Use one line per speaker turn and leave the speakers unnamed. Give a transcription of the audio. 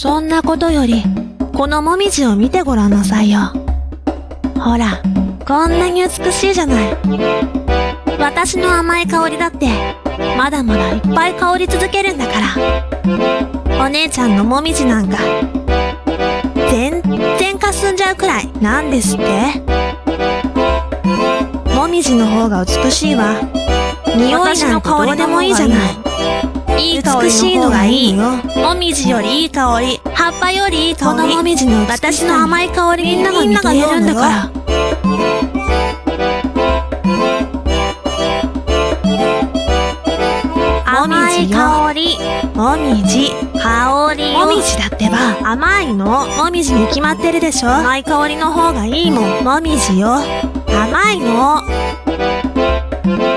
そんなことより、このもみじを見てごらんなさいよ。ほら、こんなに美しいじゃない。私の甘い香りだって、まだまだいっぱい香り続けるんだから。お姉ちゃんのもみじなんか、全然霞んじゃうくらいなんですって。もみじの方が美しいわ。匂いなんてどうでもいいじゃない。いい香り美しいのがいい。もみじよりいい香り、葉っぱよりいい香り。このもみじの私の甘い香りみんなが認めるんだから。甘い香り、もみじ、香りよ。もみじだってば甘いの。もみじに決まってるでしょ。甘い香りの方がいいもん。もみじよ。甘いの。